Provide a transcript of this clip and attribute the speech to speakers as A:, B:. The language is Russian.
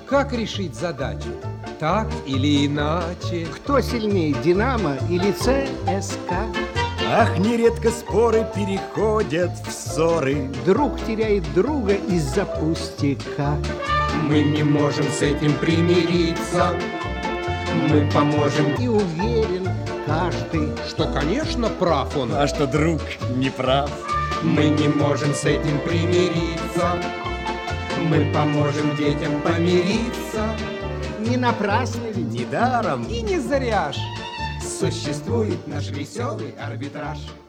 A: Как решить задачу? Так или иначе?
B: Кто сильнее, Динамо или ЦСКА?
C: Ах, нередко споры переходят в ссоры.
B: Друг теряет друга из-за пустяка.
A: Мы не можем с этим примириться. Мы поможем.
B: И уверен каждый,
A: Что, конечно, прав он.
C: А что друг не прав.
A: Мы не можем с этим примириться. Мы поможем детям помириться.
B: не напрасно ведь.
C: Недаром
A: И не зря ж существует наш веселый арбитраж.